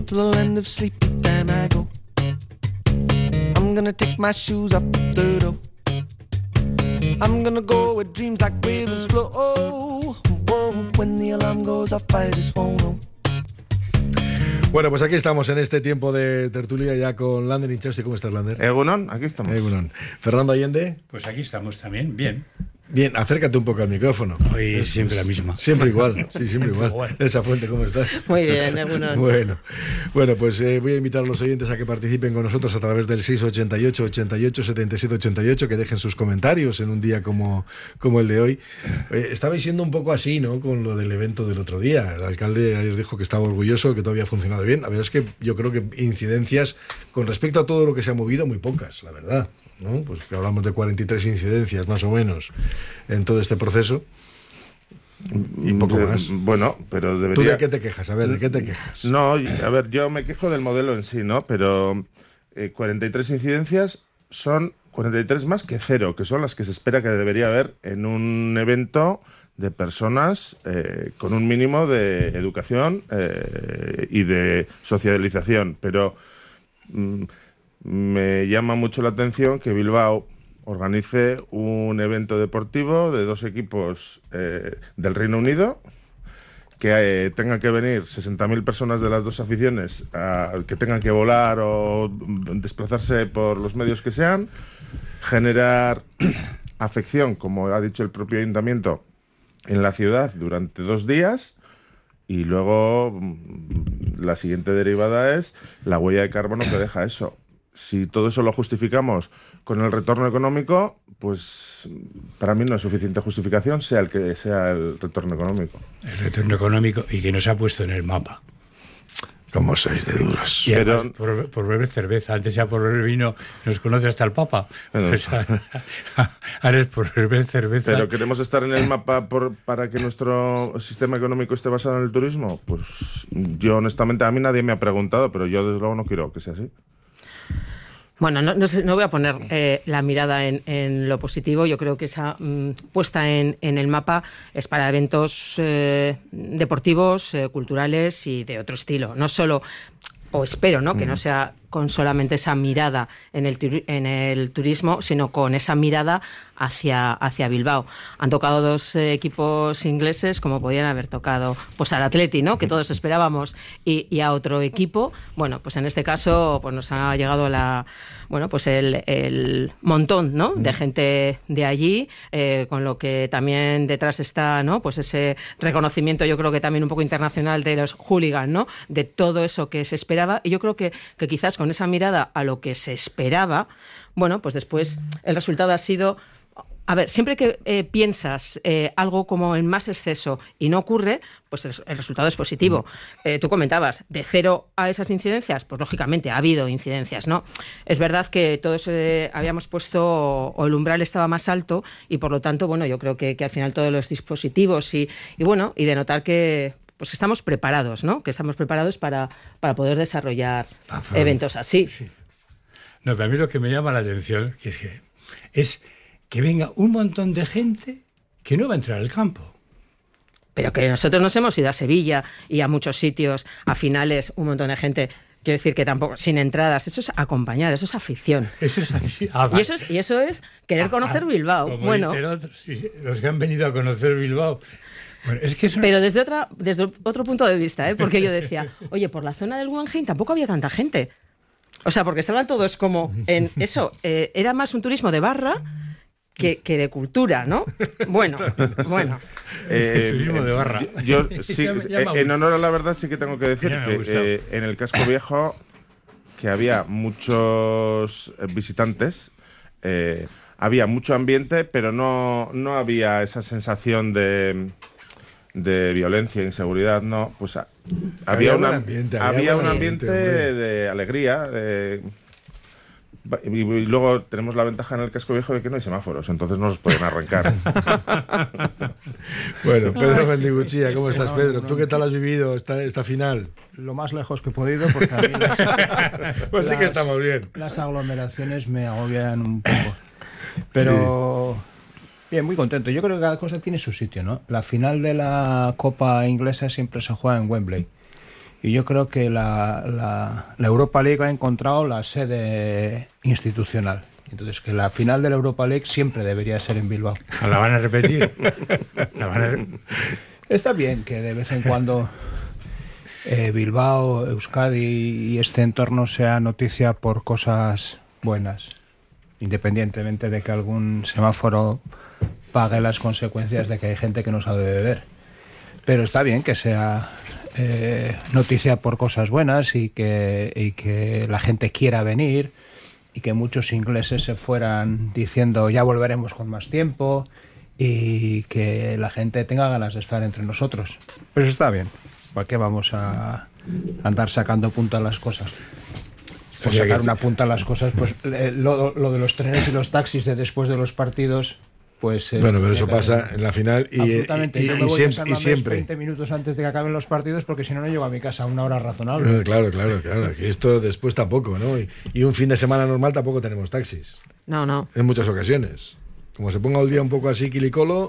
to the land of sleep, then I go. I'm gonna take my shoes up the door. I'm gonna go where dreams like rivers flow. Whoa, when the alarm goes off, I just won't know. Bueno, pues aquí estamos en este tiempo de tertulia ya con Lander Inchausti. ¿Cómo estás, Lander? Egunon, aquí estamos. Egunon. Fernando Allende. Pues aquí estamos también, bien. Bien, acércate un poco al micrófono. Hoy siempre la misma. Siempre igual, sí, siempre igual. Esa Fuente, ¿cómo estás? Muy bien, Egunon. Bueno, pues voy a invitar a los oyentes a que participen con nosotros a través del 688 88 77 88, que dejen sus comentarios en un día como el de hoy. Estabais siendo un poco así, ¿no?, con lo del evento del otro día. El alcalde ayer dijo que estaba orgulloso, que todo había funcionado bien. La verdad es que yo creo que incidencias con respecto a todo lo que se ha movido, muy pocas, la verdad, ¿no? Pues que hablamos de 43 incidencias más o menos en todo este proceso y poco más. Bueno, pero debería... ¿Tú de qué te quejas? A ver, ¿de qué te quejas? No, a ver, yo me quejo del modelo en sí, ¿no? Pero 43 incidencias son 43 más que cero, que son las que se espera que debería haber en un evento de personas con un mínimo de educación y de socialización. Pero me llama mucho la atención que Bilbao organice un evento deportivo de dos equipos del Reino Unido, que tengan que venir 60.000 personas de las dos aficiones, que tengan que volar o desplazarse por los medios que sean, generar afección, como ha dicho el propio ayuntamiento, en la ciudad durante 2 días, y luego la siguiente derivada es la huella de carbono que deja eso. Si todo eso lo justificamos con el retorno económico, pues para mí no es suficiente justificación, sea el que sea el retorno económico. El retorno económico, y que nos ha puesto en el mapa. ¿Cómo sois de duros? Y además, por beber cerveza, antes ya por beber vino, nos conoce hasta el Papa. Bueno. Pues, ahora es por beber cerveza. ¿Pero queremos estar en el mapa para que nuestro sistema económico esté basado en el turismo? Pues yo honestamente, a mí nadie me ha preguntado, pero yo desde luego no quiero que sea así. Bueno, no voy a poner la mirada en lo positivo. Yo creo que esa puesta en el mapa es para eventos deportivos, culturales y de otro estilo. No solo, o espero, ¿no?, que no sea con solamente esa mirada en el turismo, sino con esa mirada hacia Bilbao. Han tocado 2 equipos ingleses, como podían haber tocado pues al Atleti, ¿no?, que todos esperábamos, y a otro equipo. Bueno, pues en este caso pues nos ha llegado el montón, ¿no?, de gente de allí, con lo que también detrás está, ¿no?, pues ese reconocimiento, yo creo que también un poco internacional, de los hooligans, ¿no?, de todo eso que se esperaba. Y yo creo que quizás con esa mirada a lo que se esperaba, bueno, pues después el resultado ha sido... A ver, siempre que piensas algo como en más exceso y no ocurre, pues el resultado es positivo. Tú comentabas, de 0 a esas incidencias, pues lógicamente ha habido incidencias, ¿no? Es verdad que todos habíamos puesto, o el umbral estaba más alto, y por lo tanto, bueno, yo creo que al final todos los dispositivos y de notar que pues estamos preparados, ¿no? Que estamos preparados para poder desarrollar eventos así. Sí. No, pero a mí lo que me llama la atención es que venga un montón de gente que no va a entrar al campo. Pero que nosotros nos hemos ido a Sevilla y a muchos sitios, a finales, un montón de gente. Quiero decir que tampoco, sin entradas, eso es acompañar, eso es afición. Eso es así. Y eso es querer conocer Bilbao. Como bueno, dicen otros, sí, los que han venido a conocer Bilbao. Bueno, es que eso... Pero desde otro punto de vista, porque yo decía, oye, por la zona del Guggenheim tampoco había tanta gente. O sea, porque estaban todos como en eso, era más un turismo de barra que de cultura, ¿no? Bueno. Turismo de barra. Yo sí, en honor a la verdad, sí que tengo que decir que en el casco viejo, que había muchos visitantes, había mucho ambiente, pero no había esa sensación de violencia, inseguridad, no. Pues había un ambiente de alegría, y luego tenemos la ventaja en el casco viejo de que no hay semáforos, entonces no los pueden arrancar. Bueno, Pedro Mendiguchía, ¿cómo estás, Pedro? ¿Tú qué tal has vivido esta final? Lo más lejos que he podido, porque a mí pues sí que estamos bien. Las aglomeraciones me agobian un poco. Pero bien, muy contento. Yo creo que cada cosa tiene su sitio, ¿no? La final de la Copa Inglesa siempre se juega en Wembley. Y yo creo que la Europa League ha encontrado la sede institucional. Entonces, que la final de la Europa League siempre debería ser en Bilbao. ¿La van a repetir? Está bien que de vez en cuando Bilbao, Euskadi y este entorno sea noticia por cosas buenas, independientemente de que algún semáforo pague las consecuencias de que hay gente que no sabe beber. Pero está bien que sea noticia por cosas buenas y que la gente quiera venir y que muchos ingleses se fueran diciendo ya volveremos con más tiempo y que la gente tenga ganas de estar entre nosotros. Pero está bien. ¿Para qué vamos a andar sacando punta a las cosas? Por sacar una punta a las cosas, pues lo de los trenes y los taxis de después de los partidos, pues... bueno, pero eso pasa en la final y yo me voy a San Mamés siempre. 20 minutos antes de que acaben los partidos porque si no, no llego a mi casa a una hora razonable. Claro. Que esto después tampoco, ¿no? Y un fin de semana normal tampoco tenemos taxis. No. En muchas ocasiones. Como se ponga el día un poco así quilicolo,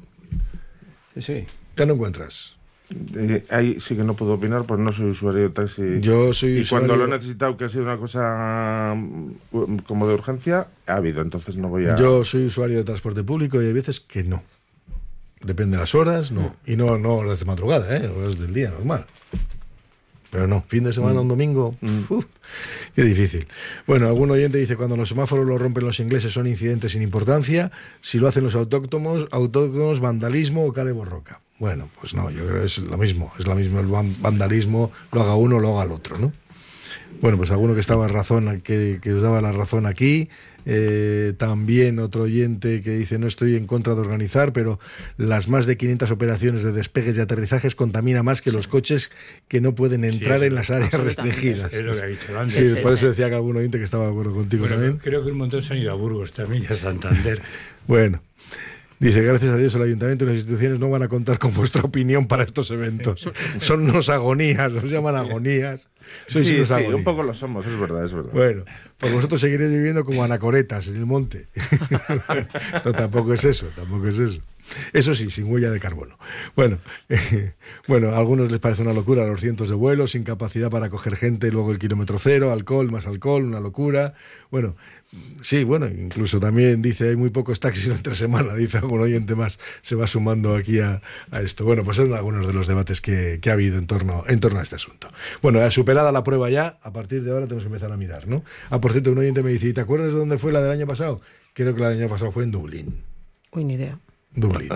Sí. ya no encuentras. Ahí sí que no puedo opinar, pues no soy usuario de taxi. Yo soy y usuario... cuando lo he necesitado, que ha sido una cosa como de urgencia, ha habido, entonces no voy a... Yo soy usuario de transporte público y hay veces que no. Depende de las horas, no. Y no horas de madrugada, horas del día, normal. Pero no, fin de semana, un domingo, qué difícil. Bueno, algún oyente dice, cuando los semáforos los rompen los ingleses son incidentes sin importancia, si lo hacen los autóctonos, vandalismo o care borroca. Bueno, pues no, yo creo que es lo mismo el vandalismo, lo haga uno, lo haga el otro, ¿no? Bueno, pues alguno que estaba razón, que os daba la razón aquí. También otro oyente que dice, no estoy en contra de organizar, pero las más de 500 operaciones de despegues y aterrizajes contamina más que los coches que no pueden entrar en las áreas restringidas. Es lo que ha dicho antes. Sí, por eso decía que algún oyente que estaba de acuerdo contigo también. Creo que un montón se han ido a Burgos también y a Santander. Bueno. Dice, gracias a Dios el Ayuntamiento y las instituciones no van a contar con vuestra opinión para estos eventos. Son unos agonías, os llaman agonías. Sois unos agonías. Un poco lo somos, es verdad. Bueno, pues vosotros seguiréis viviendo como anacoretas en el monte. No, tampoco es eso. Eso sí, sin huella de carbono. Bueno, a algunos les parece una locura los cientos de vuelos, sin capacidad para acoger gente, y luego el kilómetro cero, más alcohol, una locura. Bueno, sí, incluso también dice, hay muy pocos taxis entre semana, dice algún oyente más, se va sumando aquí a esto. Bueno, pues son algunos de los debates que ha habido en torno a este asunto. Bueno, superada la prueba ya, a partir de ahora tenemos que empezar a mirar, ¿no? Por cierto, un oyente me dice, ¿y te acuerdas de dónde fue la del año pasado? Creo que la del año pasado fue en Dublín. Uy, ni idea. Dublín.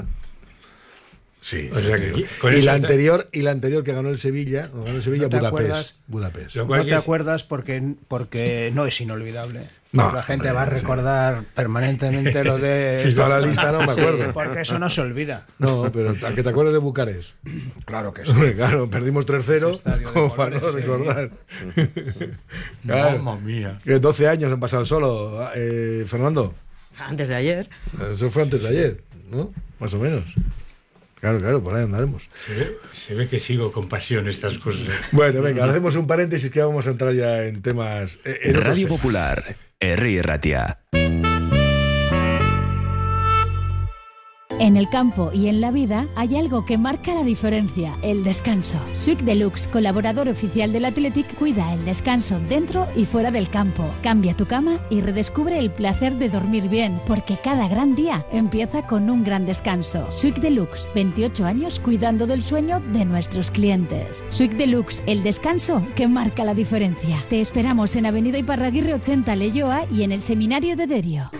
Sí. O sea que y la anterior que ganó el Sevilla, ¿No te Budapest. No te acuerdas porque no es inolvidable. No, la gente va a recordar permanentemente lo de... Si toda la lista no me acuerdo. Sí, porque eso no se olvida. No, pero ¿a que te acuerdas de Bucarest? Claro que sí. Claro, perdimos 3-0 como para no recordar. Claro, Mamma mía. Que 12 años han pasado solo, Fernando. Antes de ayer. Eso fue antes de ayer, ¿no? Más o menos. Claro, por ahí andaremos. Se ve que sigo con pasión estas cosas. Bueno, venga, hacemos un paréntesis que vamos a entrar ya en temas... Radio Popular, Herri Ratia. En el campo y en la vida hay algo que marca la diferencia, el descanso. Suic Deluxe, colaborador oficial del Athletic, cuida el descanso dentro y fuera del campo. Cambia tu cama y redescubre el placer de dormir bien, porque cada gran día empieza con un gran descanso. Suic Deluxe, 28 años cuidando del sueño de nuestros clientes. Suic Deluxe, el descanso que marca la diferencia. Te esperamos en Avenida Iparraguirre 80 Leioa y en el Seminario de Derio.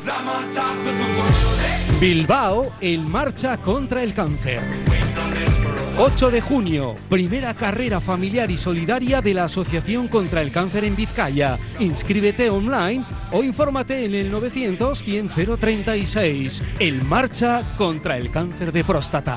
Bilbao en marcha contra el cáncer. 8 de junio, primera carrera familiar y solidaria de la Asociación contra el Cáncer en Vizcaya. Inscríbete online o infórmate en el 900 100 036. En marcha contra el cáncer de próstata.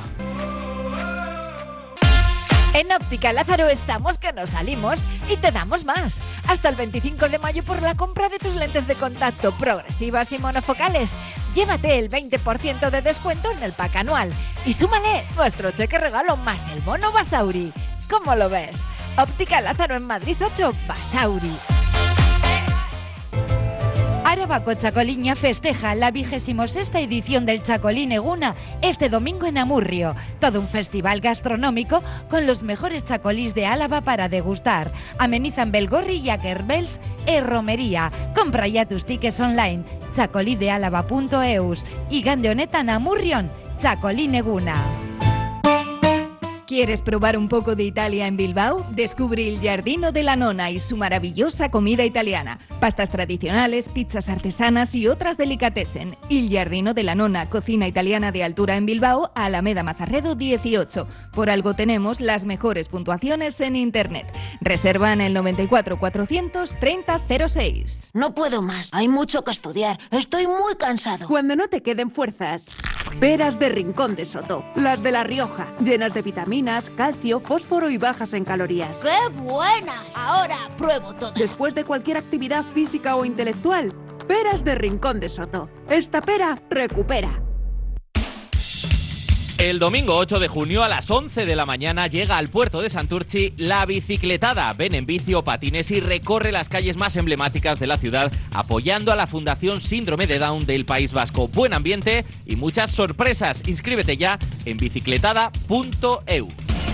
En Óptica Lázaro estamos que nos salimos y te damos más. Hasta el 25 de mayo por la compra de tus lentes de contacto progresivas y monofocales. Llévate el 20% de descuento en el pack anual y súmale nuestro cheque regalo más el bono Basauri. ¿Cómo lo ves? Óptica Lázaro en Madrid 8, Basauri. Arabako Chacoliña festeja la 26ª edición del Chacolí Neguna este domingo en Amurrio. Todo un festival gastronómico con los mejores chacolís de Álava para degustar. Amenizan Belgorri y Akerbelch e Romería. Compra ya tus tickets online. chacolidealava.eus y gande honetan Amurrion. Chacolí Neguna. ¿Quieres probar un poco de Italia en Bilbao? Descubre Il Giardino della Nonna y su maravillosa comida italiana. Pastas tradicionales, pizzas artesanas y otras delicatessen. Il Giardino della Nonna, cocina italiana de altura en Bilbao, Alameda Mazarredo 18. Por algo tenemos las mejores puntuaciones en Internet. Reserva en el 94 430 06. No puedo más, hay mucho que estudiar. Estoy muy cansado. Cuando no te queden fuerzas, peras de Rincón de Soto. Las de La Rioja, llenas de vitaminas, calcio, fósforo y bajas en calorías. ¡Qué buenas! Ahora pruebo todas. Después de cualquier actividad física o intelectual, peras de Rincón de Soto. Esta pera recupera. El domingo 8 de junio a las 11 de la mañana llega al puerto de Santurtzi la bicicletada. Ven en bici o patines y recorre las calles más emblemáticas de la ciudad apoyando a la Fundación Síndrome de Down del País Vasco. Buen ambiente y muchas sorpresas. Inscríbete ya en bicicletada.eu.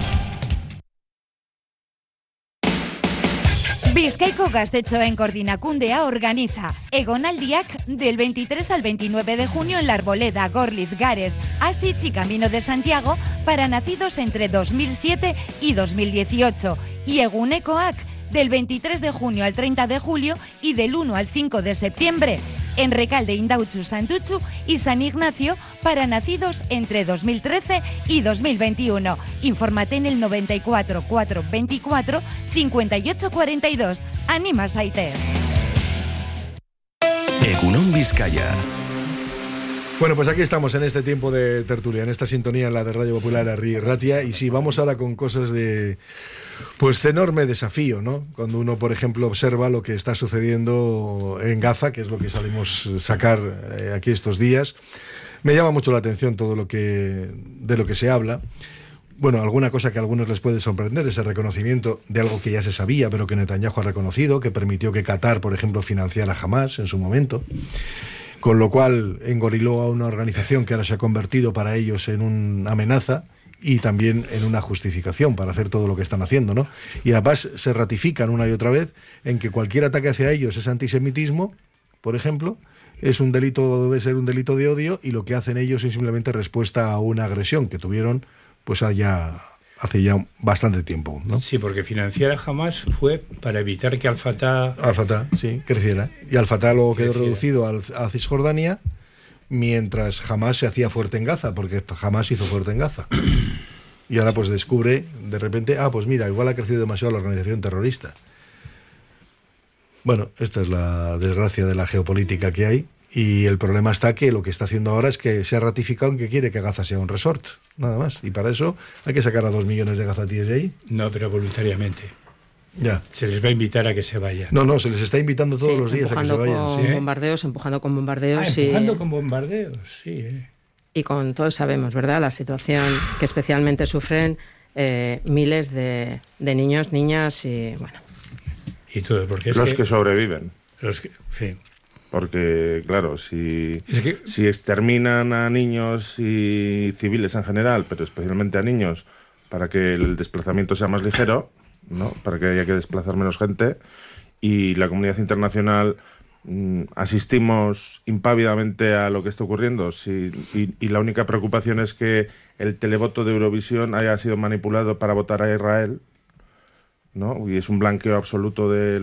Bizkaiko Gaztetxoen Koordinakundea organiza Egonaldiak del 23 al 29 de junio en la Arboleda, Gorliz, Gares, Astitz y Camino de Santiago para nacidos entre 2007 y 2018 y Egunekoak del 23 de junio al 30 de julio y del 1 al 5 de septiembre en Recalde, Indautxu, Santutxu y San Ignacio para nacidos entre 2013 y 2021. Infórmate en el 94 424 58 42. Anima zaitez. Egunon Vizcaya. Bueno, pues aquí estamos en este tiempo de tertulia, en esta sintonía en la de Radio Popular Herri Ratia, y sí, vamos ahora con cosas de pues enorme desafío, ¿no? Cuando uno, por ejemplo, observa lo que está sucediendo en Gaza, que es lo que salimos a sacar aquí estos días, me llama mucho la atención todo lo que de lo que se habla. Bueno, alguna cosa que a algunos les puede sorprender, ese reconocimiento de algo que ya se sabía, pero que Netanyahu ha reconocido, que permitió que Qatar, por ejemplo, financiara Hamas en su momento, con lo cual engoriló a una organización que ahora se ha convertido para ellos en una amenaza y también en una justificación para hacer todo lo que están haciendo, ¿no? Y además se ratifican una y otra vez en que cualquier ataque hacia ellos es antisemitismo, por ejemplo, es un delito, debe ser un delito de odio, y lo que hacen ellos es simplemente respuesta a una agresión que tuvieron pues hace ya bastante tiempo, ¿no? Sí, porque financiar a Hamas fue para evitar que Al-Fatah sí, creciera. Y Al-Fatah luego quedó reducido a Cisjordania, mientras Hamas se hacía fuerte en Gaza, porque Hamas hizo fuerte en Gaza. Y ahora pues descubre, de repente, pues mira, igual ha crecido demasiado la organización terrorista. Bueno, esta es la desgracia de la geopolítica que hay. Y el problema está que lo que está haciendo ahora es que se ha ratificado en que quiere que Gaza sea un resort, nada más. Y para eso hay que sacar a 2 millones de gazatíes de ahí. No, pero voluntariamente. Ya. Se les va a invitar a que se vayan. No, se les está invitando todos los días a que se vayan. Empujando con bombardeos. Empujando con bombardeos, sí. Y con todos sabemos, ¿verdad?, la situación que especialmente sufren miles de niños, niñas y bueno. Y todo, porque es los que sobreviven. Sí. Porque, claro, si exterminan a niños y civiles en general, pero especialmente a niños, para que el desplazamiento sea más ligero, ¿no? Para que haya que desplazar menos gente, y la comunidad internacional asistimos impávidamente a lo que está ocurriendo, y la única preocupación es que el televoto de Eurovisión haya sido manipulado para votar a Israel, ¿no? Y es un blanqueo absoluto de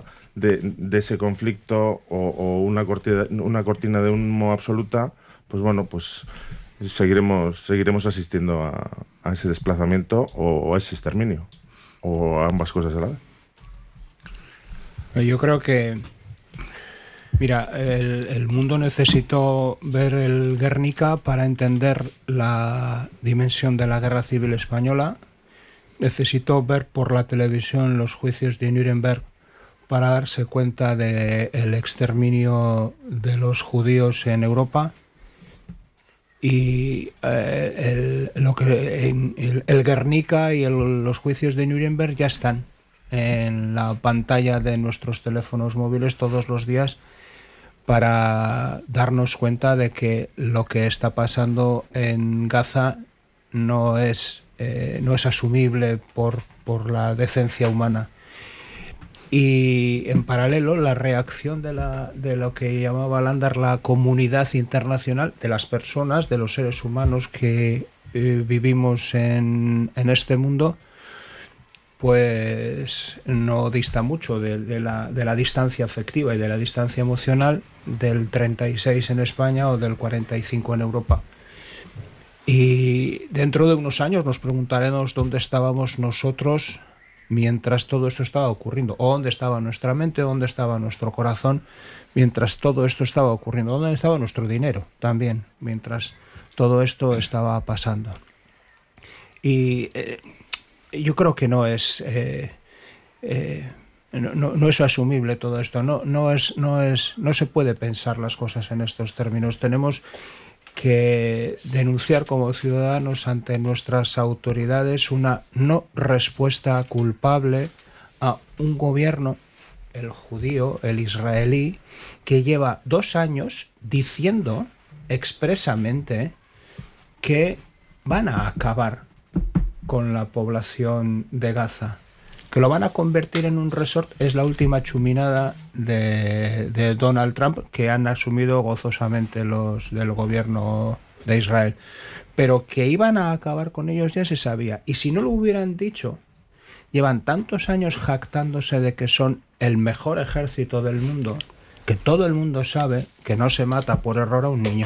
ese conflicto, o una cortina de humo absoluta. Pues bueno, pues seguiremos asistiendo a ese desplazamiento o a ese exterminio, o a ambas cosas a la vez. Yo creo que, mira, el mundo necesitó ver el Guernica para entender la dimensión de la Guerra Civil Española. Necesitó ver por la televisión los juicios de Nuremberg para darse cuenta del exterminio de los judíos en Europa. Y el Guernica y los juicios de Nuremberg ya están en la pantalla de nuestros teléfonos móviles todos los días para darnos cuenta de que lo que está pasando en Gaza no es asumible por la decencia humana. Y en paralelo, la reacción de lo que llamaba Lander la comunidad internacional, de las personas, de los seres humanos que vivimos en este mundo, pues no dista mucho de la distancia afectiva y de la distancia emocional del 36 en España o del 45 en Europa. Y dentro de unos años nos preguntaremos dónde estábamos nosotros mientras todo esto estaba ocurriendo, o dónde estaba nuestra mente, dónde estaba nuestro corazón mientras todo esto estaba ocurriendo, dónde estaba nuestro dinero también mientras todo esto estaba pasando. Y yo creo que no es asumible todo esto, no se puede pensar las cosas en estos términos. Tenemos que denunciar como ciudadanos ante nuestras autoridades una no respuesta culpable a un gobierno, el judío, el israelí, que lleva 2 años diciendo expresamente que van a acabar con la población de Gaza, que lo van a convertir en un resort. Es la última chuminada de Donald Trump, que han asumido gozosamente los del gobierno de Israel. Pero que iban a acabar con ellos ya se sabía. Y si no lo hubieran dicho, llevan tantos años jactándose de que son el mejor ejército del mundo, que todo el mundo sabe que no se mata por error a un niño.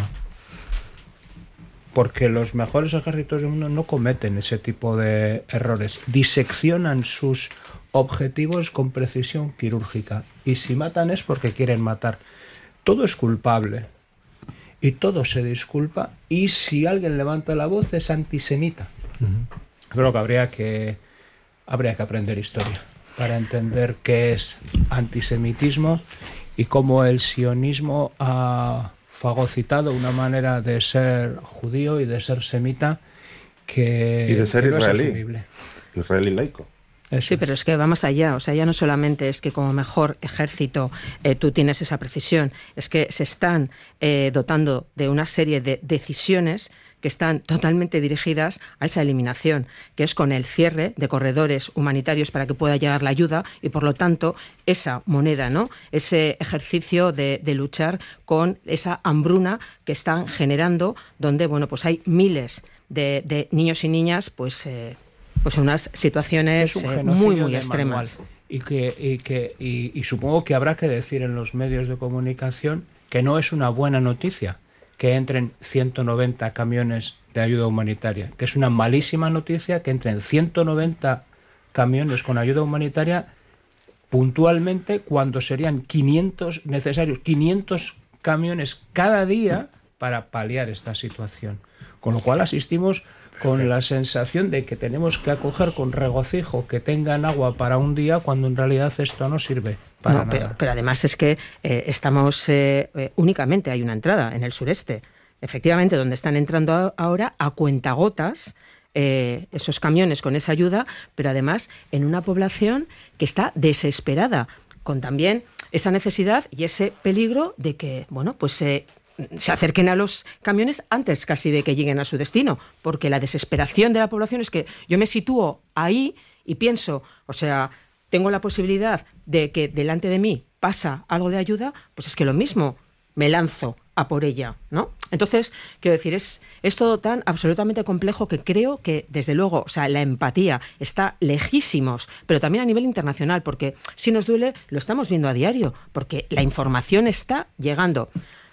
Porque los mejores ejércitos del mundo no cometen ese tipo de errores. Diseccionan sus objetivos con precisión quirúrgica. Y si matan es porque quieren matar. Todo es culpable. Y todo se disculpa. Y si alguien levanta la voz es antisemita. Creo que habría que aprender historia para entender qué es antisemitismo y cómo el sionismo ha fagocitado una manera de ser judío y de ser semita que y de ser no israelí, es asumible. Israelí laico. Sí, pero es que va más allá. O sea, ya no solamente es que como mejor ejército tú tienes esa precisión, es que se están dotando de una serie de decisiones que están totalmente dirigidas a esa eliminación, que es con el cierre de corredores humanitarios para que pueda llegar la ayuda y, por lo tanto, esa moneda, ¿no? Ese ejercicio de luchar con esa hambruna que están generando, donde, bueno, pues hay miles de niños y niñas, pues en unas situaciones muy extremas. Y supongo que habrá que decir en los medios de comunicación que no es una buena noticia que entren 190 camiones de ayuda humanitaria, que es una malísima noticia que entren 190 camiones con ayuda humanitaria puntualmente cuando serían necesarios 500 camiones cada día para paliar esta situación. Con lo cual asistimos con la sensación de que tenemos que acoger con regocijo que tengan agua para un día cuando en realidad esto no sirve para nada. Pero además es que estamos únicamente hay una entrada en el sureste, efectivamente, donde están entrando ahora a cuentagotas esos camiones con esa ayuda, pero además en una población que está desesperada, con también esa necesidad y ese peligro de que, bueno, pues se acerquen a los camiones antes casi de que lleguen a su destino, porque la desesperación de la población es que yo me sitúo ahí y pienso, o sea, tengo la posibilidad de que delante de mí pasa algo de ayuda, pues es que lo mismo, me lanzo a por ella, ¿no? Entonces, quiero decir, es todo tan absolutamente complejo que creo que, desde luego, o sea, la empatía está lejísimos, pero también a nivel internacional, porque si nos duele, lo estamos viendo a diario, porque la información está llegando.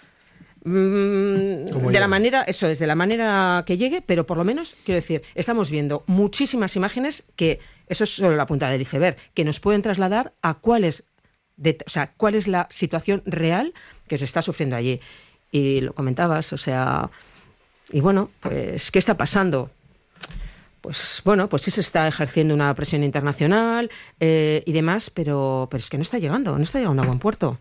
De la manera, eso es, de la manera que llegue, pero por lo menos, quiero decir, estamos viendo muchísimas imágenes que, eso es solo la punta del iceberg, que nos pueden trasladar a cuál es la situación real que se está sufriendo allí. Y lo comentabas, o sea, y bueno, pues, ¿qué está pasando? Pues bueno, pues sí se está ejerciendo una presión internacional y demás, pero es que no está llegando a buen puerto.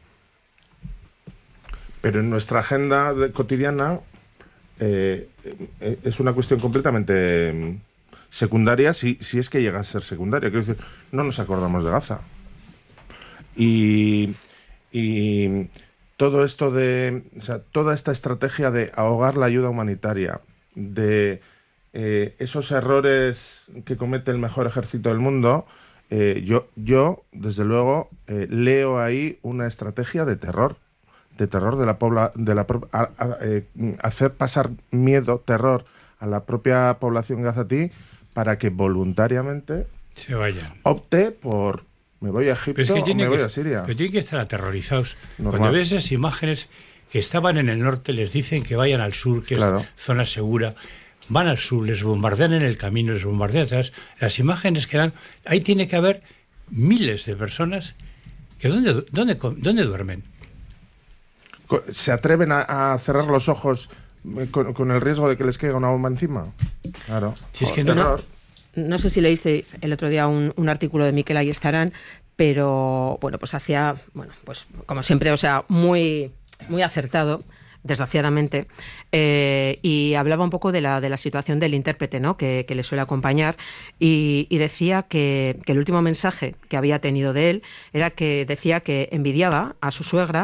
Pero en nuestra agenda cotidiana es una cuestión completamente secundaria, si es que llega a ser secundaria. Quiero decir, no nos acordamos de Gaza. Y todo esto toda esta estrategia de ahogar la ayuda humanitaria, de esos errores que comete el mejor ejército del mundo, yo desde luego leo ahí una estrategia de terror hacer pasar miedo, terror a la propia población gazatí para que voluntariamente se vayan. Opte por me voy a Egipto o me voy a Siria. Pero tienen que estar aterrorizados. Normal. Cuando ves esas imágenes que estaban en el norte, les dicen que vayan al sur, que claro. es zona segura. Van al sur, les bombardean en el camino, les bombardean atrás. Las imágenes que dan... Ahí tiene que haber miles de personas que ¿dónde duermen? ¿Se atreven a cerrar los ojos con el riesgo de que les caiga una bomba encima? Claro. Si es que no sé si leísteis el otro día un artículo de Miquel Ayestarán, pero bueno, pues como siempre, o sea, muy, muy acertado, desgraciadamente, y hablaba un poco de la situación del intérprete, ¿no?, que le suele acompañar, y decía que el último mensaje que había tenido de él era que decía que envidiaba a su suegra,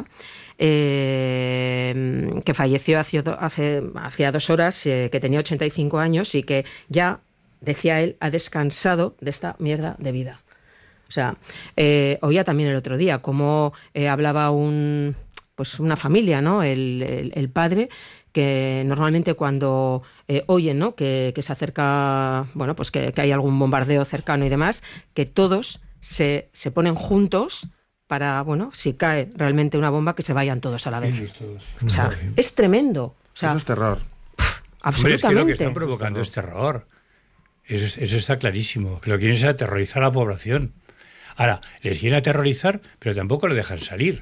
que falleció hacía 2 horas, que tenía 85 años y que ya, decía él, ha descansado de esta mierda de vida. O sea, oía también el otro día cómo hablaba una familia, ¿no? El padre, que normalmente cuando oyen, ¿no?, que se acerca, bueno, pues que hay algún bombardeo cercano y demás, que todos se ponen juntos para, bueno, si cae realmente una bomba, que se vayan todos a la vez. O sea, es tremendo. O sea, eso es terror. Absolutamente. Hombre, es que lo que están provocando es terror. Eso está clarísimo. Que lo quieren es aterrorizar a la población. Ahora, les quieren aterrorizar, pero tampoco lo dejan salir.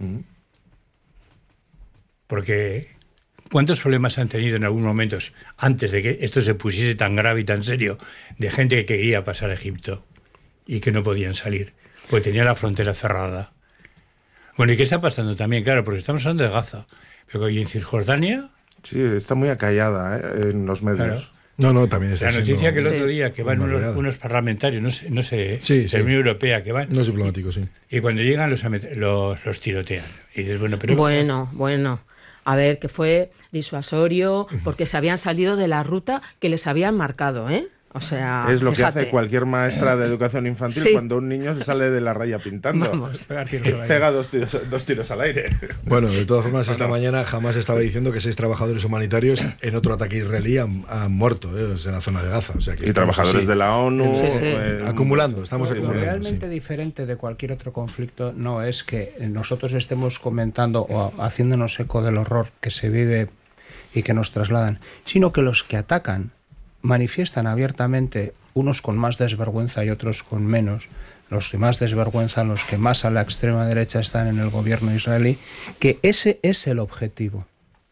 Porque ¿cuántos problemas han tenido en algunos momentos antes de que esto se pusiese tan grave y tan serio, de gente que quería pasar a Egipto y que no podían salir, porque tenía la frontera cerrada? Bueno, ¿y qué está pasando también? Claro, porque estamos hablando de Gaza, pero ¿y en Cisjordania? Sí, está muy acallada en los medios. Claro. No, también está la noticia siendo... que el otro día que van unos parlamentarios, no sé, sí. de la Unión Europea, que van... No es diplomático, sí. Y cuando llegan los tirotean. Y dices, bueno, pero... Bueno. A ver, que fue disuasorio porque se habían salido de la ruta que les habían marcado, ¿eh? O sea, es lo fíjate. que hace cualquier maestra de educación infantil cuando un niño se sale de la raya pintando. Vamos. Pega dos tiros al aire. Bueno, de todas formas, esta mañana Hamas estaba diciendo que 6 trabajadores humanitarios en otro ataque israelí han muerto en la zona de Gaza. O sea, que y trabajadores de la ONU. Acumulando, estamos acumulando. Lo realmente diferente de cualquier otro conflicto no es que nosotros estemos comentando o haciéndonos eco del horror que se vive y que nos trasladan, sino que los que atacan manifiestan abiertamente, unos con más desvergüenza y otros con menos, los que más desvergüenzan, los que más a la extrema derecha están en el gobierno israelí, que ese es el objetivo.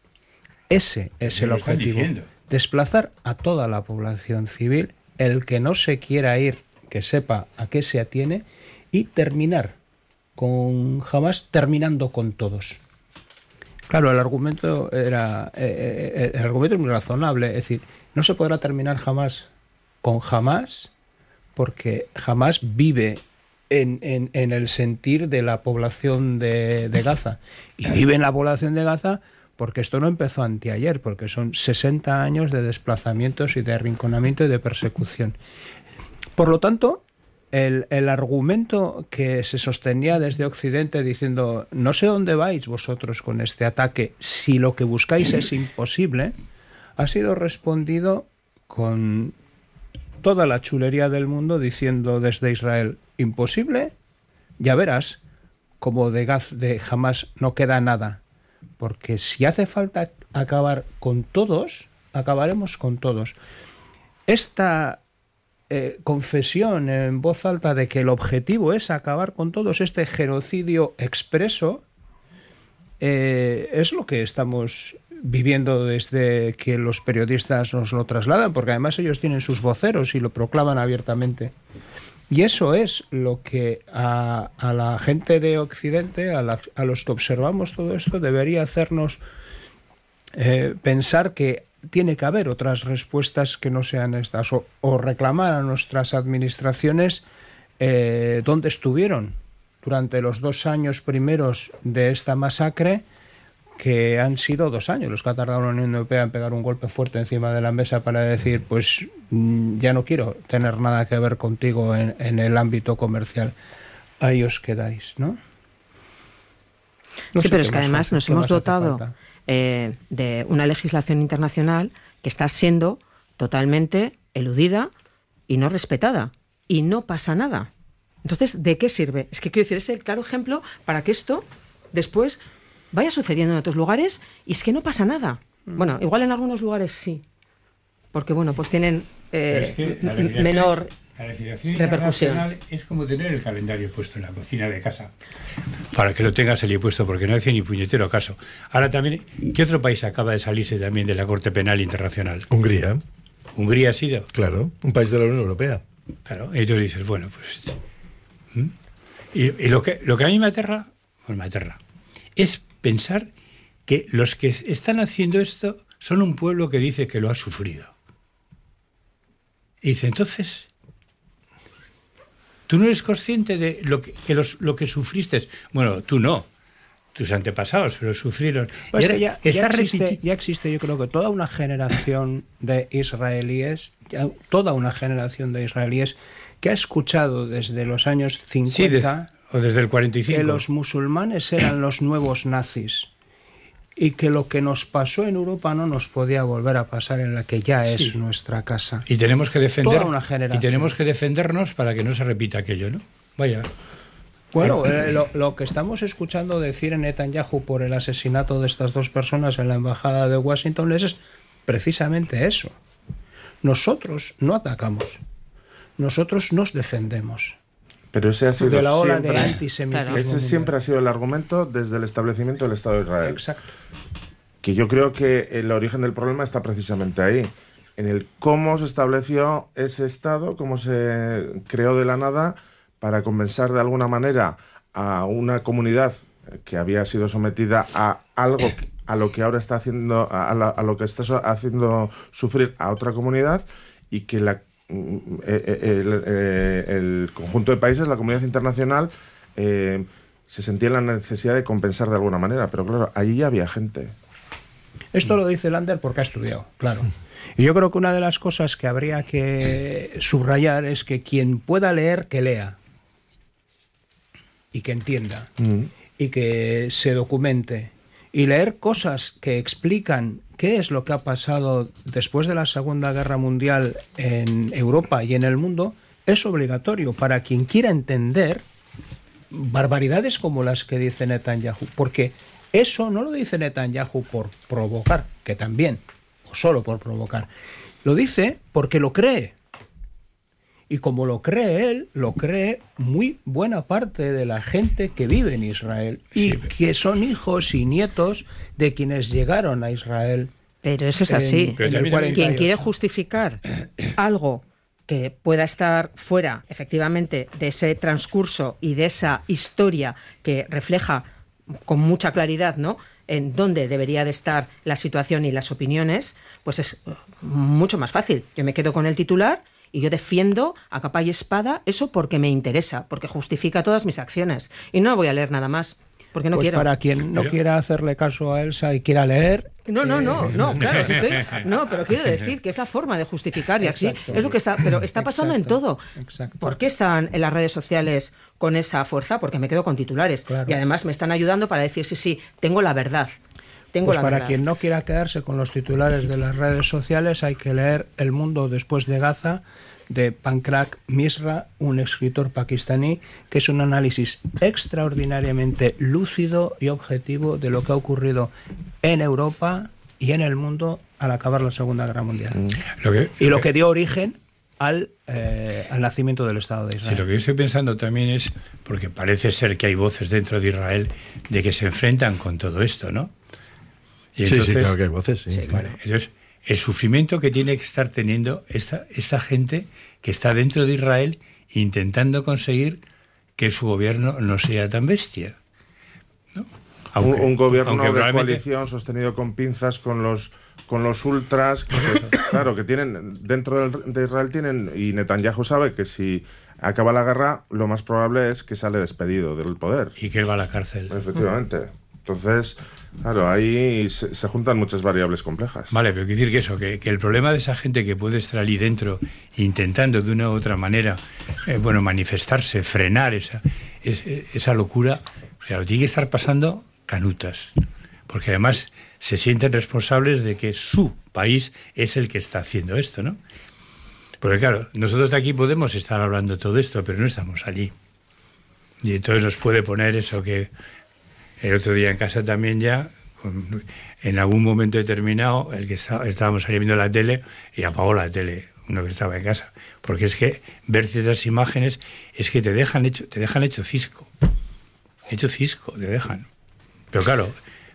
Ese es el objetivo. Desplazar a toda la población civil, el que no se quiera ir, que sepa a qué se atiene, y terminar con Hamas, terminando con todos. Claro, el argumento es muy razonable, es decir, no se podrá terminar jamás con Hamas, porque Hamas vive en el sentir de la población de Gaza. Y vive en la población de Gaza porque esto no empezó anteayer, porque son 60 años de desplazamientos y de arrinconamiento y de persecución. Por lo tanto, el argumento que se sostenía desde Occidente diciendo no sé dónde vais vosotros con este ataque si lo que buscáis es imposible, ha sido respondido con toda la chulería del mundo diciendo desde Israel, imposible, ya verás, como de Hamas no queda nada, porque si hace falta acabar con todos, acabaremos con todos. Esta confesión en voz alta de que el objetivo es acabar con todos, este genocidio expreso, es lo que estamos viviendo desde que los periodistas nos lo trasladan, porque además ellos tienen sus voceros y lo proclaman abiertamente. Y eso es lo que a la gente de Occidente, a los que observamos todo esto, debería hacernos pensar que tiene que haber otras respuestas que no sean estas, o reclamar a nuestras administraciones dónde estuvieron durante los 2 años primeros de esta masacre, que han sido 2 años los que ha tardado la Unión Europea en pegar un golpe fuerte encima de la mesa para decir, pues ya no quiero tener nada que ver contigo en el ámbito comercial. Ahí os quedáis, ¿no? Sí, pero es que además nos hemos dotado de una legislación internacional que está siendo totalmente eludida y no respetada. Y no pasa nada. Entonces, ¿de qué sirve? Es que quiero decir, es el claro ejemplo para que esto después vaya sucediendo en otros lugares y es que no pasa nada. Bueno, igual en algunos lugares sí. Porque, bueno, pues tienen menor la legislación repercusión. internacional es como tener el calendario puesto en la cocina de casa. Para que lo tengas allí puesto, porque no hace ni puñetero caso. Ahora también, ¿qué otro país acaba de salirse también de la Corte Penal Internacional? Hungría. ¿Hungría ha sido? Claro, un país de la Unión Europea. Claro, y tú dices, bueno, pues... Y lo que a mí me aterra, es pensar que los que están haciendo esto son un pueblo que dice que lo ha sufrido. Y dice, entonces, ¿tú no eres consciente de lo que sufriste? Bueno, tú no, tus antepasados, pero sufrieron. Pues ya existe, yo creo que toda una generación de israelíes, que ha escuchado desde los años 50 o desde el 45 que los musulmanes eran los nuevos nazis y que lo que nos pasó en Europa no nos podía volver a pasar en la que ya es nuestra casa. Y tenemos que defender, toda una generación. Y tenemos que defendernos para que no se repita aquello, ¿no? Vaya. Bueno, lo que estamos escuchando decir en Netanyahu por el asesinato de estas 2 personas en la embajada de Washington es precisamente eso. Nosotros no atacamos. Nosotros nos defendemos. Pero ese ha sido de la ola siempre, de antisemitismo. Ese siempre ha sido el argumento desde el establecimiento del Estado de Israel. Exacto. Que yo creo que el origen del problema está precisamente ahí, en el cómo se estableció ese Estado, cómo se creó de la nada para compensar de alguna manera a una comunidad que había sido sometida a algo, a lo que ahora está haciendo, a lo que está haciendo sufrir a otra comunidad, y que el conjunto de países, la comunidad internacional, se sentía en la necesidad de compensar de alguna manera. Pero claro, allí ya había gente. Esto lo dice Lander porque ha estudiado, claro. Y yo creo que una de las cosas que habría que subrayar es que quien pueda leer, que lea. Y que entienda. Y que se documente. Y leer cosas que explican qué es lo que ha pasado después de la Segunda Guerra Mundial en Europa y en el mundo es obligatorio para quien quiera entender barbaridades como las que dice Netanyahu. Porque eso no lo dice Netanyahu por provocar, que también, o solo por provocar. Lo dice porque lo cree. Y como lo cree él, lo cree muy buena parte de la gente que vive en Israel y que son hijos y nietos de quienes llegaron a Israel. Pero eso es así. Quien quiere justificar algo que pueda estar fuera, efectivamente, de ese transcurso y de esa historia que refleja con mucha claridad, ¿no?, en dónde debería de estar la situación y las opiniones, pues es mucho más fácil. Yo me quedo con el titular y yo defiendo a capa y espada eso porque me interesa, porque justifica todas mis acciones. Y no voy a leer nada más, porque no quiero. Para quien no quiera hacerle caso a Elsa y quiera leer... No, claro, si estoy... No, pero quiero decir que es la forma de justificar y así es lo que está... Pero está pasando en todo. Exacto. ¿Por qué están en las redes sociales con esa fuerza? Porque me quedo con titulares. Claro. Y además me están ayudando para decir, sí, tengo la verdad. Para quien no quiera quedarse con los titulares de las redes sociales, hay que leer El mundo después de Gaza, de Pankaj Misra, un escritor pakistaní, que es un análisis extraordinariamente lúcido y objetivo de lo que ha ocurrido en Europa y en el mundo al acabar la Segunda Guerra Mundial. Lo que dio origen al nacimiento del Estado de Israel. Sí, lo que yo estoy pensando también es, porque parece ser que hay voces dentro de Israel de que se enfrentan con todo esto, ¿no? Y entonces, sí, claro que hay voces. Sí, claro. Entonces, el sufrimiento que tiene que estar teniendo esta gente que está dentro de Israel intentando conseguir que su gobierno no sea tan bestia, ¿no? Un gobierno de coalición sostenido con pinzas con los ultras, claro, que tienen dentro de Israel tienen, y Netanyahu sabe que si acaba la guerra, lo más probable es que sale despedido del poder. Y que él va a la cárcel. Efectivamente. Entonces, claro, ahí se juntan muchas variables complejas. Vale, pero quiero decir que eso, que el problema de esa gente que puede estar allí dentro intentando de una u otra manera, manifestarse, frenar esa locura, o sea, lo tiene que estar pasando canutas. Porque además se sienten responsables de que su país es el que está haciendo esto, ¿no? Porque claro, nosotros de aquí podemos estar hablando todo esto, pero no estamos allí. Y entonces nos puede poner eso que el otro día en casa también ya, en algún momento determinado, el que estábamos ahí viendo la tele y apagó la tele, uno que estaba en casa. Porque es que ver ciertas imágenes es que te dejan hecho cisco. Hecho cisco, te dejan. Pero claro,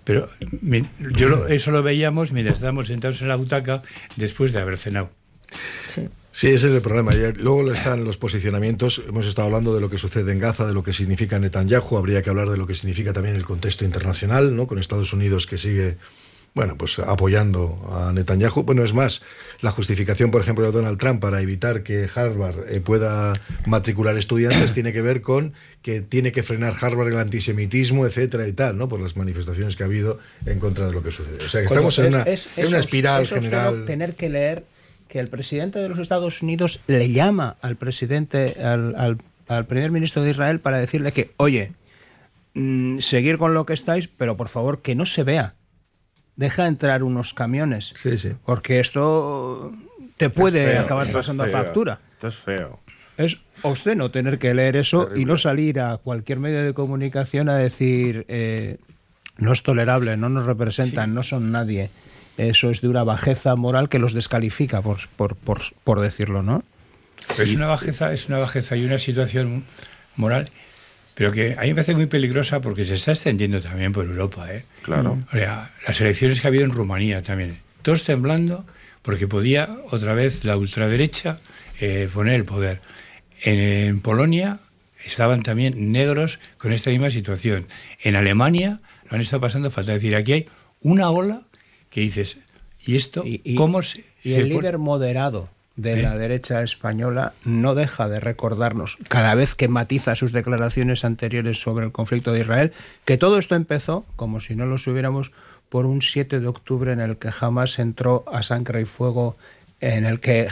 eso lo veíamos mientras estábamos sentados en la butaca después de haber cenado. Sí. Sí, ese es el problema. Y luego están los posicionamientos. Hemos estado hablando de lo que sucede en Gaza, de lo que significa Netanyahu. Habría que hablar de lo que significa también el contexto internacional, ¿no? Con Estados Unidos que sigue, apoyando a Netanyahu. Bueno, es más, la justificación, por ejemplo, de Donald Trump para evitar que Harvard pueda matricular estudiantes tiene que ver con que tiene que frenar Harvard el antisemitismo, etcétera y tal, ¿no? Por las manifestaciones que ha habido en contra de lo que sucede. O sea, que estamos en una espiral general. Tener que leer que el presidente de los Estados Unidos le llama al presidente, al primer ministro de Israel para decirle que, oye, seguir con lo que estáis, pero por favor que no se vea. Deja entrar unos camiones. Sí. Porque esto te puede acabar pasando factura. Esto es feo. Es obsceno tener que leer eso. Terrible. Y no salir a cualquier medio de comunicación a decir no es tolerable, no nos representan, no son nadie. Eso es de una bajeza moral que los descalifica, por decirlo, ¿no? Pero es una bajeza y una situación moral, pero que a mí me parece muy peligrosa porque se está extendiendo también por Europa, ¿eh? Claro. O sea, las elecciones que ha habido en Rumanía también, todos temblando porque podía otra vez la ultraderecha poner el poder. En Polonia estaban también negros con esta misma situación. En Alemania lo han estado pasando fatal. Es decir, aquí hay una ola que dices, ¿y esto cómo se...? Y el líder moderado de la derecha española no deja de recordarnos, cada vez que matiza sus declaraciones anteriores sobre el conflicto de Israel, que todo esto empezó, como si no lo supiéramos, por un 7 de octubre en el que Hamás entró a sangre y fuego en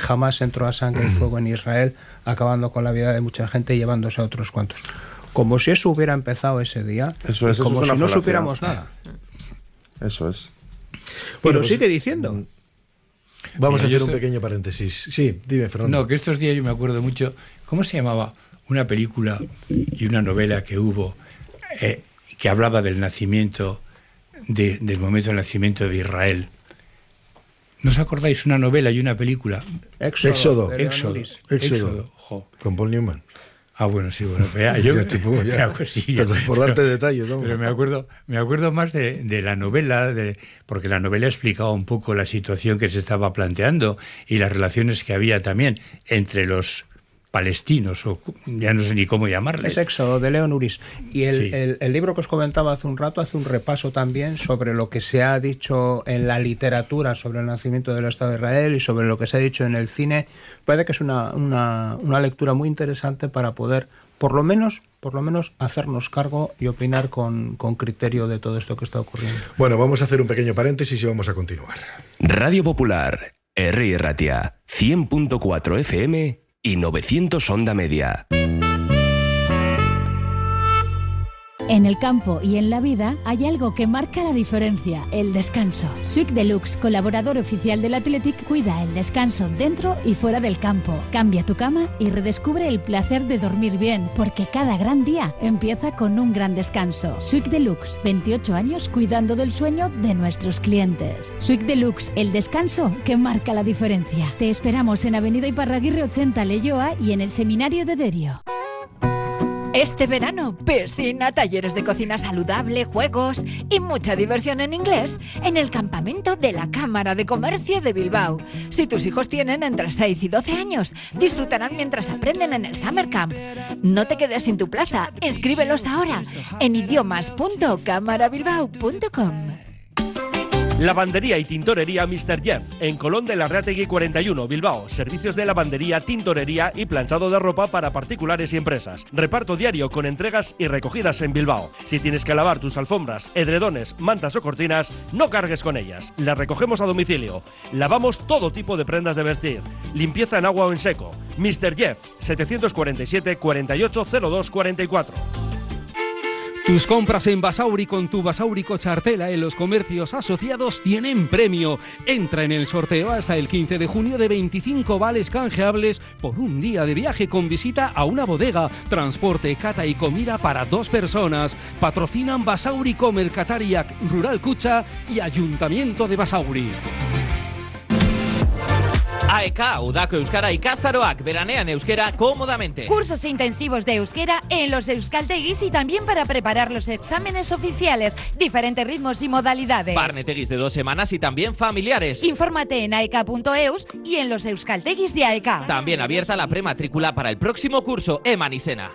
Israel, acabando con la vida de mucha gente y llevándose a otros cuantos. Como si eso hubiera empezado ese día, como si no supiéramos nada. Eso es. Bueno, pero sigue diciendo. Vamos a hacer un pequeño paréntesis. Sí, dime, Fernando. No, que estos días yo me acuerdo mucho, ¿cómo se llamaba una película y una novela que hubo que hablaba del nacimiento, del momento del nacimiento de Israel? ¿No os acordáis? Una novela y una película. Éxodo. Con Paul Newman. Ah, bueno, sí, bueno. Por darte detalles, ¿no? Pero me acuerdo más de la novela, porque la novela explicaba un poco la situación que se estaba planteando y las relaciones que había también entre los palestinos, o ya no sé ni cómo llamarle. Es Éxodo, de Leon Uris. Y el libro que os comentaba hace un rato hace un repaso también sobre lo que se ha dicho en la literatura sobre el nacimiento del Estado de Israel y sobre lo que se ha dicho en el cine. Parece que es una lectura muy interesante para poder, por lo menos hacernos cargo y opinar con criterio de todo esto que está ocurriendo. Bueno, vamos a hacer un pequeño paréntesis y vamos a continuar. Radio Popular, Herri Ratia, 100.4 FM y 900 onda media. En el campo y en la vida hay algo que marca la diferencia, el descanso. Swick Deluxe, colaborador oficial del Athletic, cuida el descanso dentro y fuera del campo. Cambia tu cama y redescubre el placer de dormir bien, porque cada gran día empieza con un gran descanso. Swick Deluxe, 28 años cuidando del sueño de nuestros clientes. Swick Deluxe, el descanso que marca la diferencia. Te esperamos en Avenida Iparraguirre 80, Leioa, y en el Seminario de Derio. Este verano, piscina, talleres de cocina saludable, juegos y mucha diversión en inglés en el campamento de la Cámara de Comercio de Bilbao. Si tus hijos tienen entre 6 y 12 años, disfrutarán mientras aprenden en el Summer Camp. No te quedes sin tu plaza, inscríbelos ahora en idiomas.camarabilbao.com. Lavandería y tintorería Mr. Jeff, en Colón de Larreategui 41, Bilbao. Servicios de lavandería, tintorería y planchado de ropa para particulares y empresas. Reparto diario con entregas y recogidas en Bilbao. Si tienes que lavar tus alfombras, edredones, mantas o cortinas, no cargues con ellas. Las recogemos a domicilio. Lavamos todo tipo de prendas de vestir. Limpieza en agua o en seco. Mr. Jeff, 747 48 02 44. Tus compras en Basauri con tu Basaurico Chartela en los comercios asociados tienen premio. Entra en el sorteo hasta el 15 de junio de 25 vales canjeables por un día de viaje con visita a una bodega, transporte, cata y comida para 2 personas. Patrocinan Basaurico Mercatariac, Rural Cucha y Ayuntamiento de Basauri. AEK, Udako Euskara ikastaroak, veranean euskera cómodamente. Cursos intensivos de euskera en los euskaltegis y también para preparar los exámenes oficiales. Diferentes ritmos y modalidades. Barnetegis de 2 semanas y también familiares. Infórmate en aeka.eus y en los euskaltegis de AEK. También abierta la prematrícula para el próximo curso Eman Isena.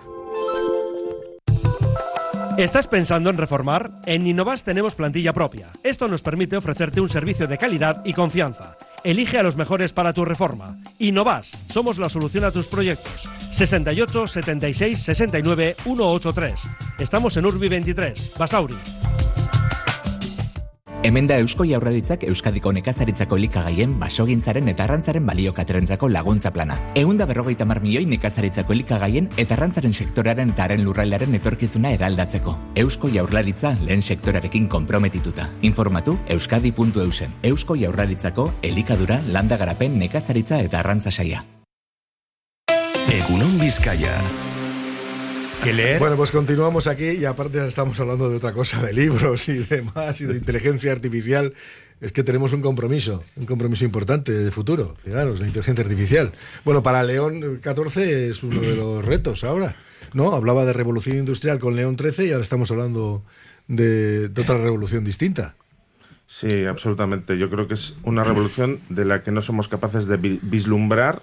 ¿Estás pensando en reformar? En Innovas tenemos plantilla propia. Esto nos permite ofrecerte un servicio de calidad y confianza. Elige a los mejores para tu reforma. Innovas, somos la solución a tus proyectos. 68 76 69 183. Estamos en Urbi 23, Basauri. Hemen da Eusko Jaurlaritzak Euskadiko nekazaritzako elikagaien, basogintzaren eta arrantzaren baliokatrentzako laguntza plana. 150 milioi nekazaritzako elikagaien eta arrantzaren sektorearen eta haren lurraldearen etorkizuna eraldatzeko. Eusko Jaurlaritza lehen sektorearekin konprometituta. Informatu euskadi.eusen. Eusko Jaurlaritzako elikadura, landa garapen, nekazaritza eta arrantza saia. Egunon Bizkaia. ¿Qué leer? Bueno, pues continuamos aquí y aparte estamos hablando de otra cosa, de libros y demás y de inteligencia artificial. Es que tenemos un compromiso importante de futuro. Fijaros, la inteligencia artificial. Bueno, para León 14 es uno de los retos ahora, ¿no? Hablaba de revolución industrial con León 13 y ahora estamos hablando de otra revolución distinta. Sí, absolutamente. Yo creo que es una revolución de la que no somos capaces de vislumbrar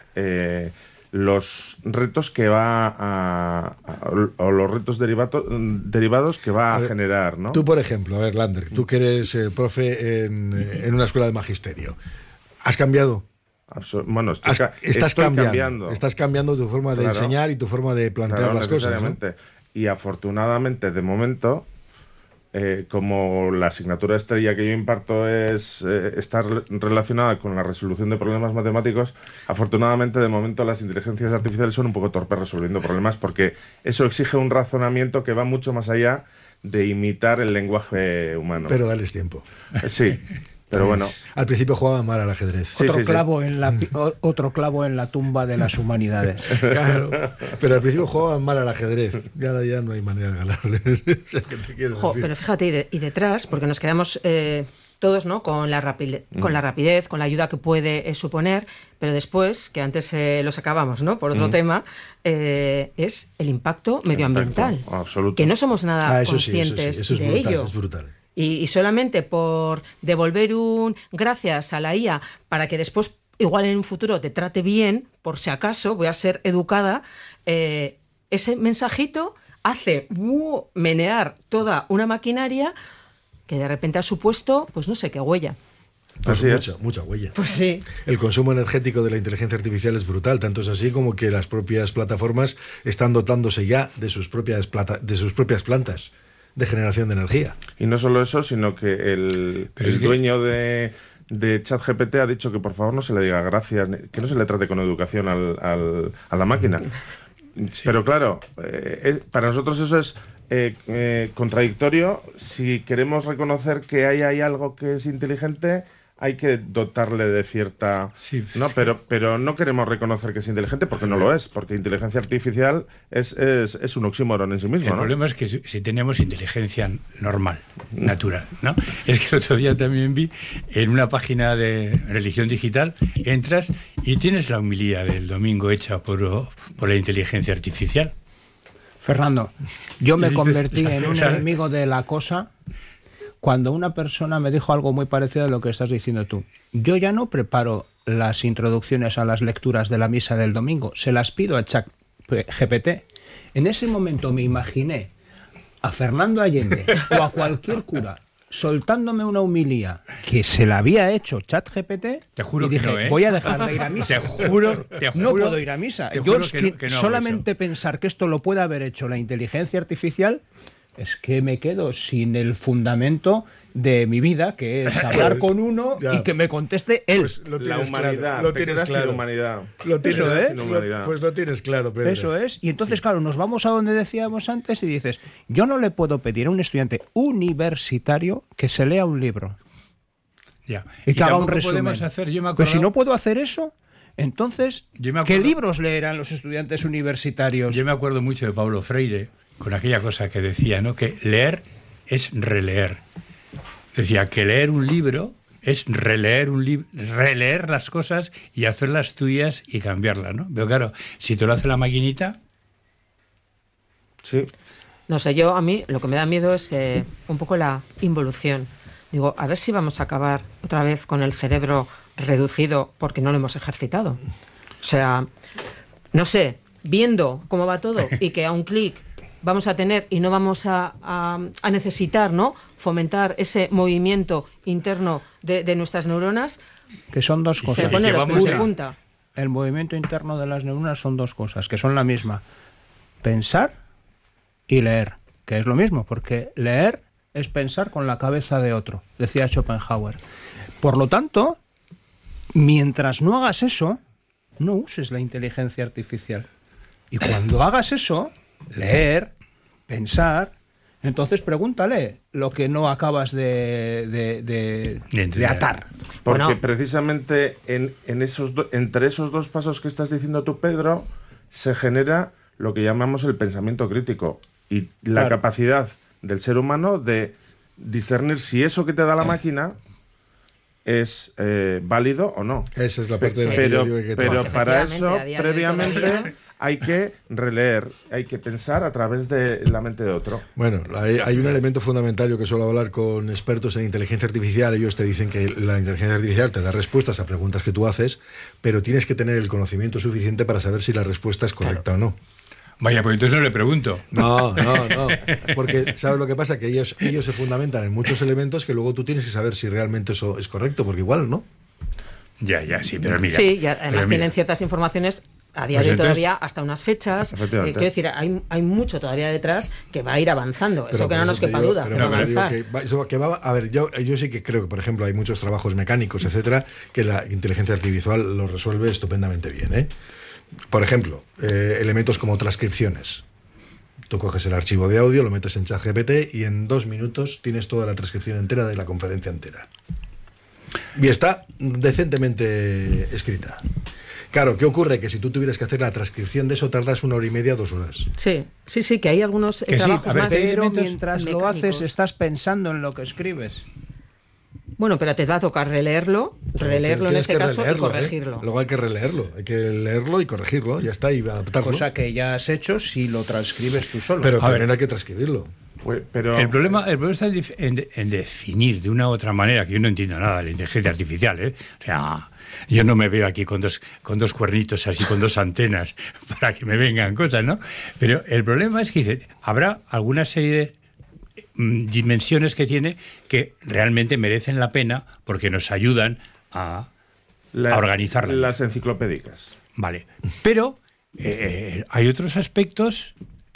los retos que o los retos derivados que va a generar, ¿no? Tú, por ejemplo, a ver, Lander, tú que eres profe en una escuela de magisterio, ¿has cambiado? Bueno, estás cambiando. Estás cambiando tu forma de enseñar y tu forma de plantear las cosas, ¿no? Y afortunadamente, de momento, como la asignatura estrella que yo imparto está relacionada con la resolución de problemas matemáticos, afortunadamente de momento las inteligencias artificiales son un poco torpes resolviendo problemas porque eso exige un razonamiento que va mucho más allá de imitar el lenguaje humano. Pero dales tiempo. Sí. Pero bueno. Al principio jugaban mal al ajedrez. Otro clavo en la tumba de las humanidades. Claro. Pero al principio jugaban mal al ajedrez. Y ahora ya no hay manera de ganarles. O sea, ¿qué te quiero decir? Pero fíjate, y detrás, porque nos quedamos todos, ¿no? con la rapidez, con la ayuda que puede suponer, pero después, que antes lo sacábamos, ¿no? Por otro tema, es el impacto medioambiental. Absoluto. Que no somos nada conscientes eso es de brutal, ello. Es brutal. Y solamente por devolver un gracias a la IA para que después, igual en un futuro, te trate bien, por si acaso, voy a ser educada, ese mensajito hace menear toda una maquinaria que de repente ha supuesto, pues no sé qué huella. Pues mucha huella. Pues sí. El consumo energético de la inteligencia artificial es brutal, tanto es así como que las propias plataformas están dotándose ya de sus propias plantas de generación de energía. Y no solo eso, sino que el dueño de ChatGPT ha dicho que por favor no se le diga gracias, que no se le trate con educación a la máquina. Sí. Pero claro, para nosotros eso es contradictorio. Si queremos reconocer que hay algo que es inteligente, hay que dotarle de cierta... Sí, ¿no? Pero no queremos reconocer que es inteligente porque no lo es, porque inteligencia artificial es un oxímoron en sí mismo. El problema es que si tenemos inteligencia normal, natural, ¿no? Es que el otro día también vi en una página de religión digital, entras y tienes la homilía del domingo hecha por la inteligencia artificial. Fernando, yo me convertí en un enemigo de la cosa cuando una persona me dijo algo muy parecido a lo que estás diciendo tú. Yo ya no preparo las introducciones a las lecturas de la misa del domingo, se las pido a ChatGPT. En ese momento me imaginé a Fernando Allende o a cualquier cura soltándome una homilía que se la había hecho ChatGPT, te juro y dije, que no, ¿eh? voy a dejar de ir a misa. Te juro, no puedo ir a misa. Yo que no solamente pensar que esto lo puede haber hecho la inteligencia artificial, es que me quedo sin el fundamento de mi vida, que es hablar con uno y que me conteste él. Pues la humanidad, claro, lo tienes claro. Humanidad. Lo tienes, Eso es. pues lo tienes claro, Pedro. Eso es. Y entonces, claro, nos vamos a donde decíamos antes y dices, yo no le puedo pedir a un estudiante universitario que se lea un libro. Ya. Y que haga un tampoco resumen. podemos hacer, yo me Pues si acordaba- no puedo hacer eso, entonces, Yo me ¿qué acuerdo- libros leerán los estudiantes universitarios? Yo me acuerdo mucho de Paulo Freire, con aquella cosa que decía, ¿no? Que leer es releer. Decía que leer un libro es releer un libro, releer las cosas y hacerlas tuyas y cambiarlas, ¿no? Pero claro, si te lo hace la maquinita... Sí. No sé, a mí lo que me da miedo es un poco la involución. Digo, a ver si vamos a acabar otra vez con el cerebro reducido porque no lo hemos ejercitado. O sea, no sé, viendo cómo va todo y que a un clic vamos a tener y no vamos a necesitar, ¿no?, fomentar ese movimiento interno de nuestras neuronas. Que son dos cosas. Se pone los pelos de punta. El movimiento interno de las neuronas son dos cosas, que son la misma. Pensar y leer, que es lo mismo, porque leer es pensar con la cabeza de otro, decía Schopenhauer. Por lo tanto, mientras no hagas eso, no uses la inteligencia artificial. Y cuando hagas eso, leer, pensar, entonces pregúntale lo que no acabas de atar. Porque precisamente entre esos dos pasos que estás diciendo tú, Pedro, se genera lo que llamamos el pensamiento crítico y la capacidad del ser humano de discernir si eso que te da la máquina es válido o no. Esa es la parte pero para eso, previamente, hay que releer, hay que pensar a través de la mente de otro. Bueno, hay un elemento fundamental, yo que suelo hablar con expertos en inteligencia artificial, ellos te dicen que la inteligencia artificial te da respuestas a preguntas que tú haces, pero tienes que tener el conocimiento suficiente para saber si la respuesta es correcta o no. Vaya, pues entonces no le pregunto. No. Porque, ¿sabes lo que pasa? Que ellos se fundamentan en muchos elementos que luego tú tienes que saber si realmente eso es correcto, porque igual, ¿no? Ya, sí, pero mira. Sí, y además tienen ciertas informaciones a día de hoy todavía hasta unas fechas. Quiero decir, hay mucho todavía detrás que va a ir avanzando. Eso que no nos quepa duda. Pero a ver, yo sí que creo que, por ejemplo, hay muchos trabajos mecánicos, etcétera, que la inteligencia artificial lo resuelve estupendamente bien, ¿eh? Por ejemplo, elementos como transcripciones. Tú coges el archivo de audio, lo metes en ChatGPT y en 2 minutos tienes toda la transcripción entera de la conferencia entera. Y está decentemente escrita. Claro, ¿qué ocurre? Que si tú tuvieras que hacer la transcripción de eso, tardas 1 hora y media, 2 horas. Sí, que hay algunos trabajos más. Pero mientras lo mecánicos. haces, estás pensando en lo que escribes. Bueno, pero te va a tocar releerlo en este caso y corregirlo. Luego hay que releerlo, hay que leerlo y corregirlo, ya está, y adaptarlo. Cosa que ya has hecho si lo transcribes tú solo. Pero también hay que transcribirlo. Pero el problema está en definir de una u otra manera, que yo no entiendo nada de la inteligencia artificial, ¿eh? O sea, yo no me veo aquí con dos cuernitos así, con 2 antenas, para que me vengan cosas, ¿no? Pero el problema es que habrá alguna serie de dimensiones que tiene que realmente merecen la pena porque nos ayudan a organizarla. Las enciclopédicas. Vale. Pero hay otros aspectos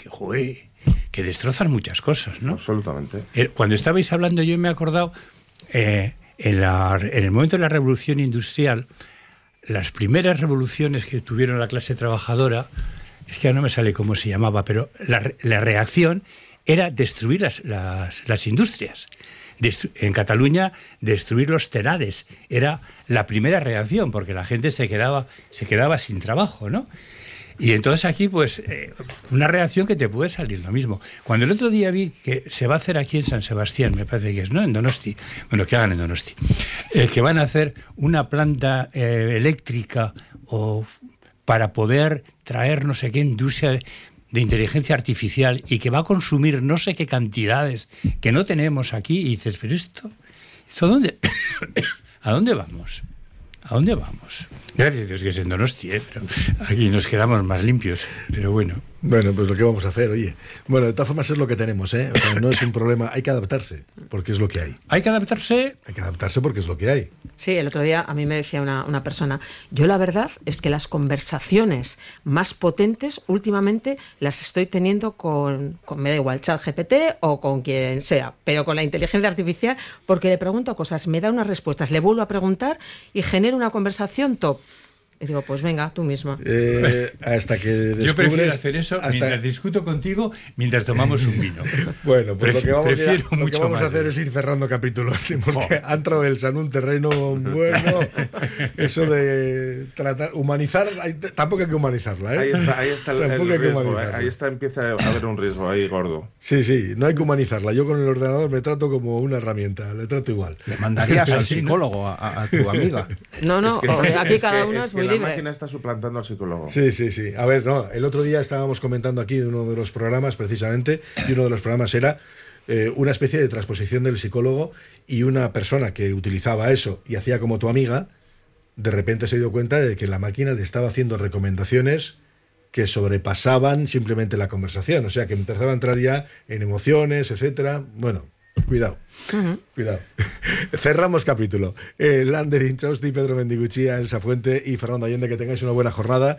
que destrozan muchas cosas, ¿no? Absolutamente. Cuando estabais hablando, yo me he acordado, en el momento de la revolución industrial, las primeras revoluciones que tuvieron la clase trabajadora, es que ahora no me sale cómo se llamaba, pero la reacción era destruir las industrias. En Cataluña, destruir los tenares era la primera reacción, porque la gente se quedaba sin trabajo, ¿no? Y entonces aquí, pues, una reacción que te puede salir lo mismo. Cuando el otro día vi que se va a hacer aquí en San Sebastián, me parece que es, ¿no? En Donosti. Bueno, que hagan en Donosti. Que van a hacer una planta eléctrica para poder traer no sé qué industria de inteligencia artificial y que va a consumir no sé qué cantidades que no tenemos aquí, y dices, pero ¿esto dónde? ¿A dónde vamos? ¿A dónde vamos? Gracias a Dios que es en Donostia, pero aquí nos quedamos más limpios. Pero bueno. Bueno, pues lo que vamos a hacer, oye. Bueno, de todas formas es lo que tenemos, ¿eh? O sea, no es un problema. Hay que adaptarse, porque es lo que hay. ¿Hay que adaptarse? Hay que adaptarse porque es lo que hay. Sí, el otro día a mí me decía una persona, yo la verdad es que las conversaciones más potentes últimamente las estoy teniendo con me da igual, ChatGPT o con quien sea, pero con la inteligencia artificial, porque le pregunto cosas, me da unas respuestas, le vuelvo a preguntar y genero una conversación top. Y digo, pues venga, tú misma. Hasta que descubres... Yo prefiero hacer eso mientras discuto contigo, mientras tomamos un vino. Bueno, pues lo que vamos a hacer más. Es ir cerrando capítulos, porque ha entrado Elsa en un terreno bueno. Eso de tratar, humanizar, tampoco hay que humanizarla, ¿eh? Ahí está el riesgo, empieza a haber un riesgo ahí gordo. Sí, no hay que humanizarla. Yo con el ordenador me trato como una herramienta, le trato igual. Le mandarías al psicólogo, a tu amiga. No, aquí cada uno es muy la libre. máquina está suplantando al psicólogo. Sí. A ver, no, el otro día estábamos comentando aquí en uno de los programas, precisamente, y uno de los programas era una especie de transposición del psicólogo, y una persona que utilizaba eso y hacía como tu amiga, de repente se dio cuenta de que la máquina le estaba haciendo recomendaciones que sobrepasaban simplemente la conversación, o sea, que empezaba a entrar ya en emociones, etcétera. Bueno, cuidado. Cuidado. Cerramos capítulo. Lander Inchausti, Pedro Mendiguchía, Elsa Fuente y Fernando Allende, que tengáis una buena jornada.